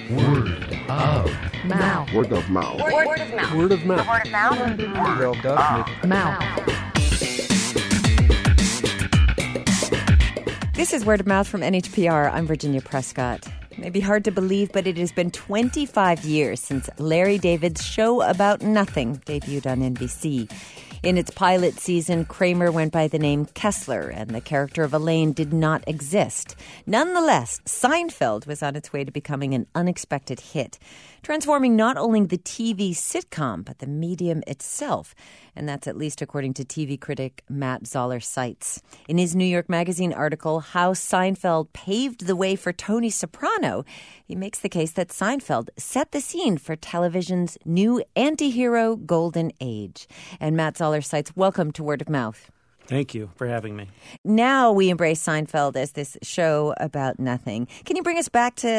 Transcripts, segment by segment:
Word of mouth. Word of mouth. Word of mouth. Word of mouth. Word of mouth. Mouth. This is Word of Mouth from NHPR. I'm Virginia Prescott. It may be hard to believe, but it has been 25 years since Larry David's Show About Nothing debuted on NBC. In its pilot season, Kramer went by the name Kessler, and the character of Elaine did not exist. Nonetheless, Seinfeld was on its way to becoming an unexpected hit, transforming not only the TV sitcom, but the medium itself. And that's at least according to TV critic Matt Zoller Seitz. In his New York Magazine article, How Seinfeld Paved the Way for Tony Soprano, he makes the case that Seinfeld set the scene for television's new anti-hero golden age. And Matt Zoller Seitz, welcome to Word of Mouth. Thank you for having me. Now we embrace Seinfeld as this show about nothing. Can you bring us back to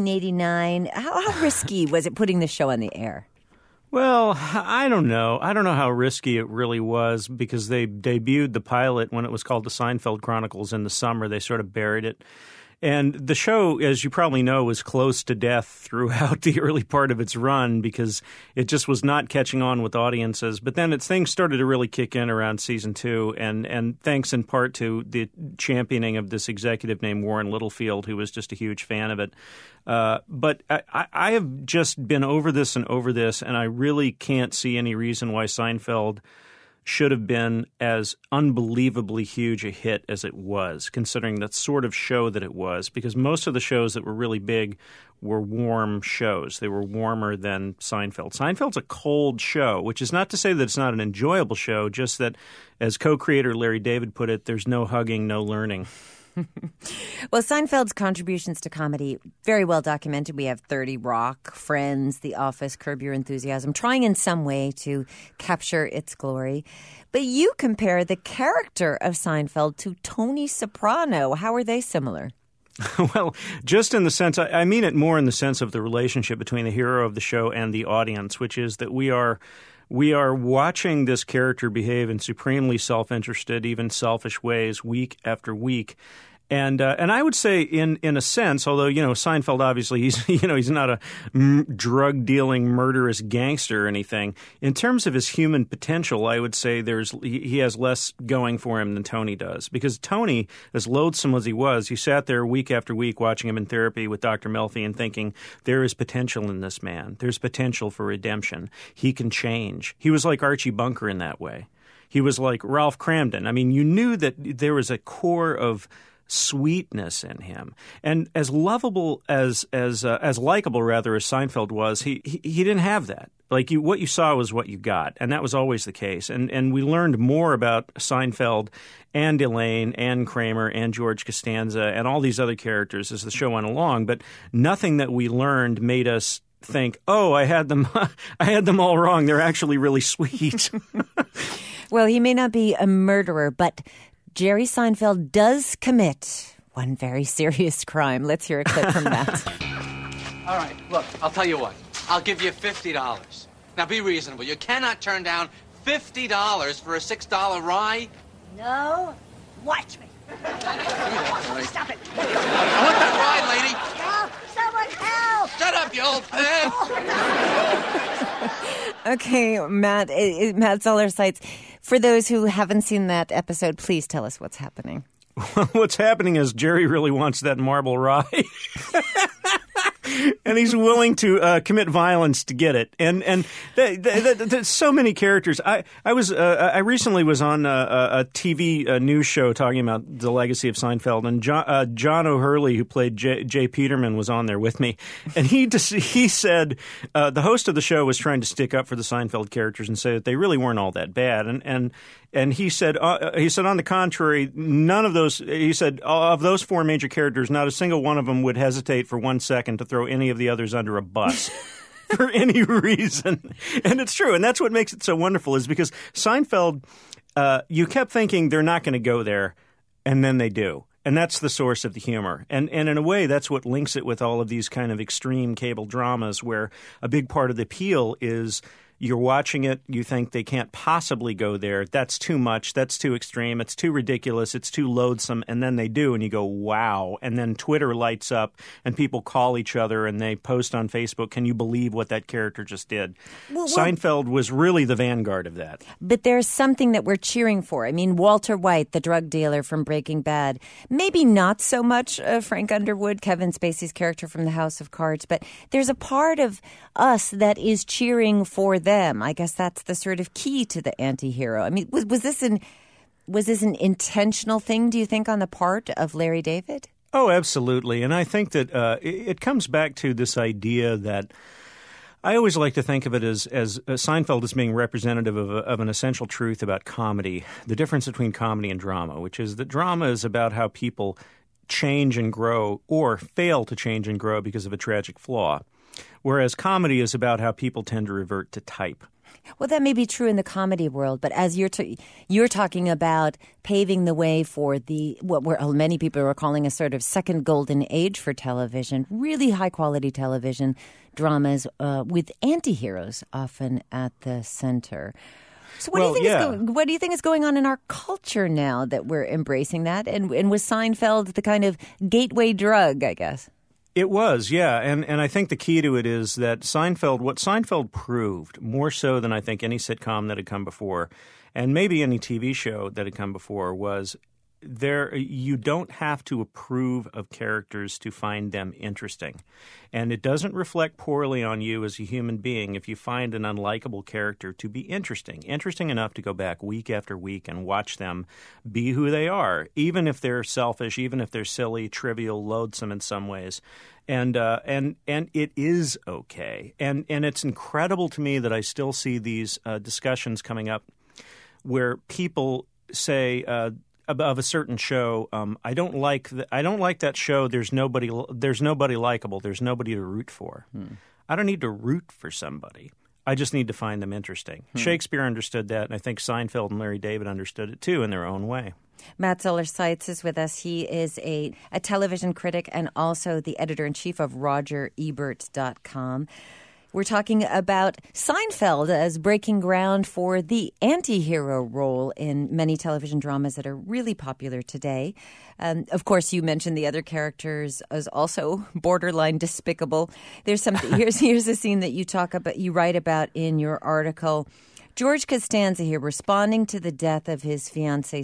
1989? How risky was it putting the show on the air? Well, I don't know. I don't know how risky it really was because they debuted the pilot when it was called The Seinfeld Chronicles in the summer. They sort of buried it. And the show, as you probably know, was close to death throughout the early part of its run because it just was not catching on with audiences. But then things started to really kick in around season 2, and thanks in part to the championing of this executive named Warren Littlefield, who was just a huge fan of it. But I have just been over this, and I really can't see any reason why Seinfeld should have been as unbelievably huge a hit as it was, considering the sort of show that it was, because most of the shows that were really big were warm shows. They were warmer than Seinfeld. Seinfeld's a cold show, which is not to say that it's not an enjoyable show, just that, as co-creator Larry David put it, there's no hugging, no learning. Well, Seinfeld's contributions to comedy, very well documented. We have 30 Rock, Friends, The Office, Curb Your Enthusiasm, trying in some way to capture its glory. But you compare the character of Seinfeld to Tony Soprano. How are they similar? Well, just in the sense, I mean it more in the sense of the relationship between the hero of the show and the audience, which is that we are watching this character behave in supremely self-interested, even selfish ways week after week. And I would say in a sense, although, Seinfeld, obviously, he's not a drug dealing, murderous gangster or anything. In terms of his human potential, I would say he has less going for him than Tony does. Because Tony, as loathsome as he was, you sat there week after week watching him in therapy with Dr. Melfi and thinking, there is potential in this man. There's potential for redemption. He can change. He was like Archie Bunker in that way. He was like Ralph Cramden. I mean, you knew that there was a core of sweetness in him, and as lovable as likable rather as Seinfeld was, he didn't have that. Like what you saw was what you got, and that was always the case. And we learned more about Seinfeld and Elaine and Kramer and George Costanza and all these other characters as the show went along. But nothing that we learned made us think, "Oh, I had them all wrong. They're actually really sweet." Well, he may not be a murderer, but Jerry Seinfeld does commit one very serious crime. Let's hear a clip from that. All right, look, I'll tell you what. I'll give you $50. Now, be reasonable. You cannot turn down $50 for a $6 rye. No. Watch me. Give me that, Ray. Stop it. I want that Help! Someone help! ride, lady. Shut up, you old man. Okay, Matt Zoller Seitz. For those who haven't seen that episode, please tell us what's happening. What's happening is Jerry really wants that marble rye. And he's willing to commit violence to get it. And there's so many characters. I recently was on a TV news show talking about the legacy of Seinfeld, and John O'Hurley, who played Jay Peterman, was on there with me. And he said the host of the show was trying to stick up for the Seinfeld characters and say that they really weren't all that bad. And he said on the contrary, none of those. He said of those four major characters, not a single one of them would hesitate for 1 second to throw any of the others under a bus for any reason. And it's true, and that's what makes it so wonderful. Is because Seinfeld, you kept thinking they're not going to go there, and then they do. And that's the source of the humor. And in a way, that's what links it with all of these kind of extreme cable dramas where a big part of the appeal is You're watching it. You think they can't possibly go there. That's too much. That's too extreme. It's too ridiculous. It's too loathsome. And then they do, and you go, wow. And then Twitter lights up, and people call each other, and they post on Facebook, can you believe what that character just did? Seinfeld was really the vanguard of that. But there's something that we're cheering for. I mean, Walter White, the drug dealer from Breaking Bad, maybe not so much Frank Underwood, Kevin Spacey's character from The House of Cards, but there's a part of us that is cheering for them. I guess that's the sort of key to the anti-hero. I mean, was this an intentional thing, do you think, on the part of Larry David? Oh, absolutely. And I think that it comes back to this idea that I always like to think of it as Seinfeld as being representative of an essential truth about comedy, the difference between comedy and drama, which is that drama is about how people change and grow or fail to change and grow because of a tragic flaw, whereas comedy is about how people tend to revert to type. Well, that may be true in the comedy world, but as you're talking about paving the way for what many people are calling a sort of second golden age for television, really high-quality television dramas with anti-heroes often at the center. So what do you think is going on in our culture now that we're embracing that? And was Seinfeld the kind of gateway drug, I guess? It was, yeah. And I think the key to it is that what Seinfeld proved, more so than I think any sitcom that had come before, and maybe any TV show that had come before, was you don't have to approve of characters to find them interesting. And it doesn't reflect poorly on you as a human being if you find an unlikable character to be interesting enough to go back week after week and watch them be who they are, even if they're selfish, even if they're silly, trivial, loathsome in some ways. And it is okay. And it's incredible to me that I still see these discussions coming up where people say of a certain show, I don't like that show. There's nobody likable. There's nobody to root for. I don't need to root for somebody. I just need to find them interesting. Shakespeare understood that, and I think Seinfeld and Larry David understood it too in their own way. Matt Zoller-Seitz is with us. He is a television critic and also the editor-in-chief of RogerEbert.com. We're talking about Seinfeld as breaking ground for the anti-hero role in many television dramas that are really popular today. Of course, you mentioned the other characters as also borderline despicable. There's something. Here's a scene that you write about in your article. George Costanza here responding to the death of his fiancée,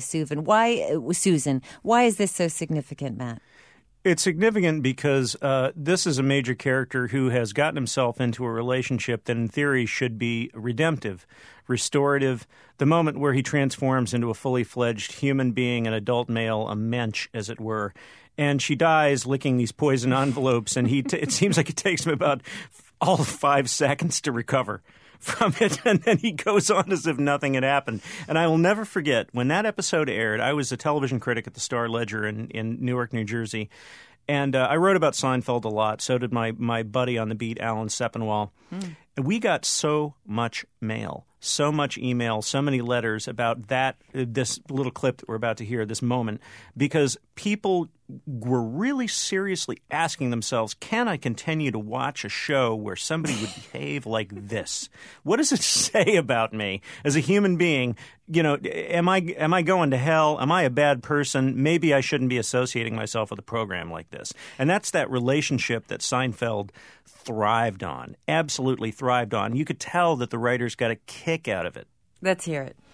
Susan. Why is this so significant, Matt? It's significant because this is a major character who has gotten himself into a relationship that in theory should be redemptive, restorative, the moment where he transforms into a fully fledged human being, an adult male, a mensch, as it were. And she dies licking these poison envelopes, and it seems like it takes him about all of 5 seconds to recover from it, and then he goes on as if nothing had happened. And I will never forget, when that episode aired, I was a television critic at the Star-Ledger in Newark, New Jersey, and I wrote about Seinfeld a lot. So did my buddy on the beat, Alan Sepinwall. And we got so much mail, so much email, so many letters about this little clip that we're about to hear, this moment, because people were really seriously asking themselves, can I continue to watch a show where somebody would behave like this? What does it say about me as a human being? You know, am I going to hell? Am I a bad person? Maybe I shouldn't be associating myself with a program like this. And that's that relationship that Seinfeld thrived on, absolutely thrived on. You could tell that the writers got a kick out of it. Let's hear it.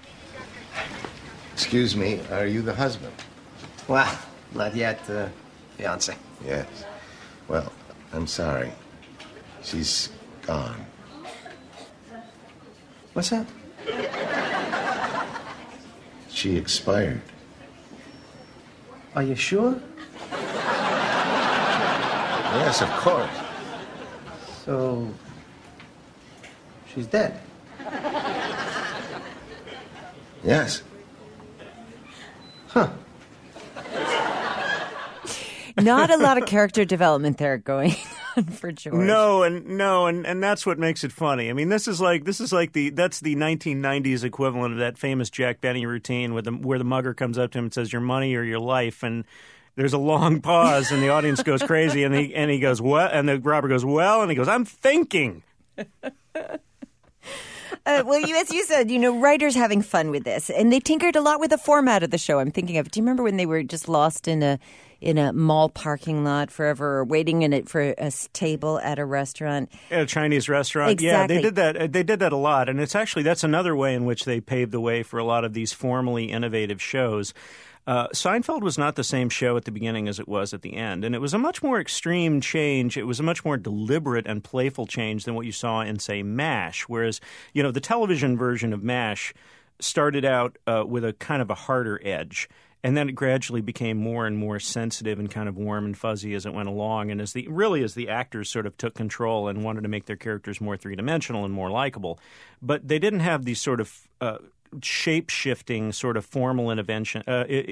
Excuse me, are you the husband? Well, not yet, fiancé. Yes. Well, I'm sorry. She's gone. What's that? She expired. Are you sure? Yes, of course. So, she's dead? Yes. Huh. Not a lot of character development there going on for George. No, and that's what makes it funny. I mean, that's the 1990s equivalent of that famous Jack Benny routine where the mugger comes up to him and says, "Your money or your life," and there's a long pause, and the audience goes crazy, and he goes, "What?" And the robber goes, "Well," and he goes, "I'm thinking." As you said, writers having fun with this, and they tinkered a lot with the format of the show. I'm thinking of. Do you remember when they were just lost in a mall parking lot forever, or waiting in it for a table at a restaurant? At a Chinese restaurant. Exactly. Yeah, they did that. They did that a lot, and that's another way in which they paved the way for a lot of these formally innovative shows. Seinfeld was not the same show at the beginning as it was at the end, and it was a much more extreme change. It was a much more deliberate and playful change than what you saw in, say, MASH, whereas, the television version of MASH started out with a kind of a harder edge, and then it gradually became more and more sensitive and kind of warm and fuzzy as it went along, and as the actors sort of took control and wanted to make their characters more three-dimensional and more likable. But they didn't have these sort of shape-shifting sort of formal innovations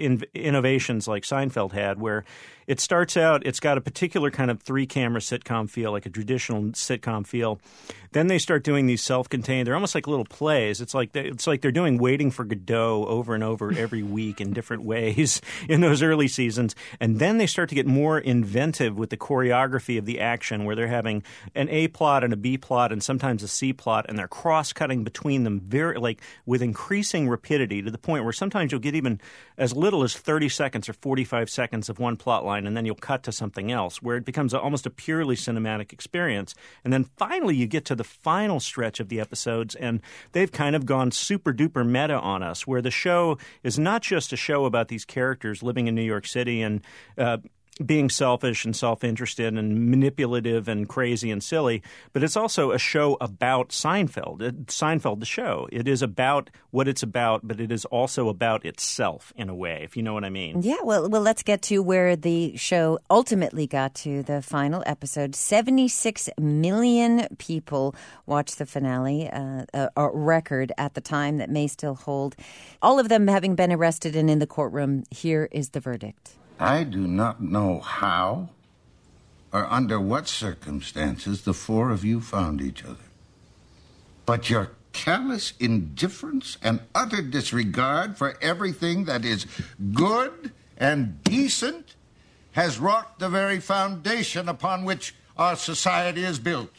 like Seinfeld had, where it starts out, it's got a particular kind of three-camera sitcom feel, like a traditional sitcom feel. Then they start doing these self-contained, they're almost like little plays. It's like they're doing Waiting for Godot over and over every week in different ways in those early seasons. And then they start to get more inventive with the choreography of the action, where they're having an A plot and a B plot and sometimes a C plot, and they're cross-cutting between them with increasing rapidity, to the point where sometimes you'll get even as little as 30 seconds or 45 seconds of one plot line, and then you'll cut to something else, where it becomes almost a purely cinematic experience. And then finally you get to the final stretch of the episodes, and they've kind of gone super-duper meta on us, where the show is not just a show about these characters living in New York City and being selfish and self-interested and manipulative and crazy and silly, but it's also a show about Seinfeld. Seinfeld, the show. It is about what it's about, but it is also about itself in a way, if you know what I mean. Yeah, well, let's get to where the show ultimately got to, the final episode. 76 million people watched the finale, a record at the time that may still hold. All of them having been arrested and in the courtroom. Here is the verdict. I do not know how or under what circumstances the four of you found each other. But your callous indifference and utter disregard for everything that is good and decent has rocked the very foundation upon which our society is built.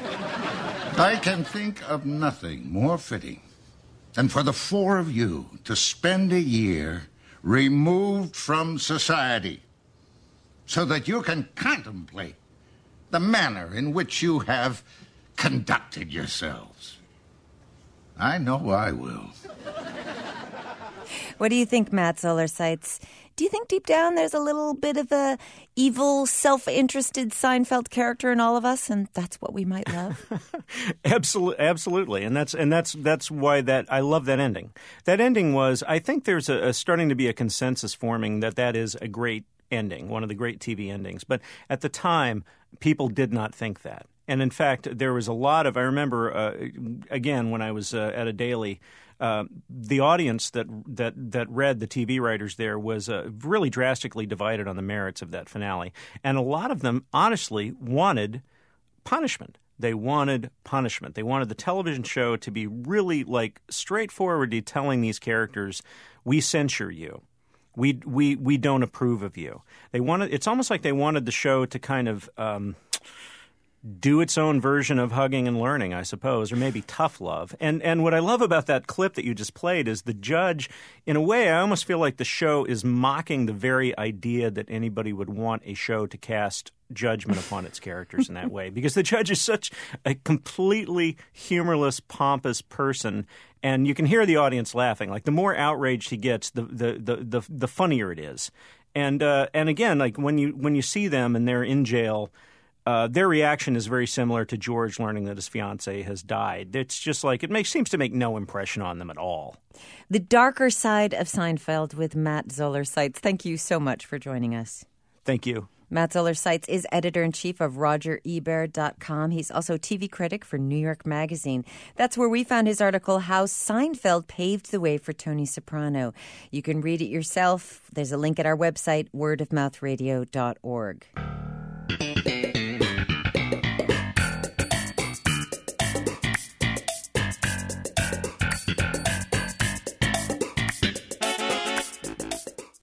I can think of nothing more fitting than for the four of you to spend a year removed from society, so that you can contemplate the manner in which you have conducted yourselves. I know I will. What do you think, Matt Zoller Seitz? Do you think deep down there's a little bit of a evil, self-interested Seinfeld character in all of us, and that's what we might love? Absolutely, and that's why I love that ending. That ending was, I think there's starting to be a consensus forming that is a great ending, one of the great TV endings. But at the time, people did not think that. And in fact, there was a lot of, I remember, again, when I was at a daily, the audience that read, the TV writers there, was really drastically divided on the merits of that finale. And a lot of them, honestly, wanted punishment. They wanted punishment. They wanted the television show to be really straightforwardly telling these characters, we censure you. We don't approve of you. It's almost like they wanted the show to kind of do its own version of Hugging and Learning, I suppose, or maybe Tough Love. And what I love about that clip that you just played is the judge, in a way, I almost feel like the show is mocking the very idea that anybody would want a show to cast judgment upon its characters in that way, because the judge is such a completely humorless, pompous person, and you can hear the audience laughing. Like, the more outraged he gets, the funnier it is. And again, like when you see them and they're in jail, their reaction is very similar to George learning that his fiancée has died. It's just like seems to make no impression on them at all. The darker side of Seinfeld with Matt Zoller Seitz. Thank you so much for joining us. Thank you. Matt Zoller Seitz is editor-in-chief of RogerEbert.com. He's also TV critic for New York Magazine. That's where we found his article, How Seinfeld Paved the Way for Tony Soprano. You can read it yourself. There's a link at our website, wordofmouthradio.org.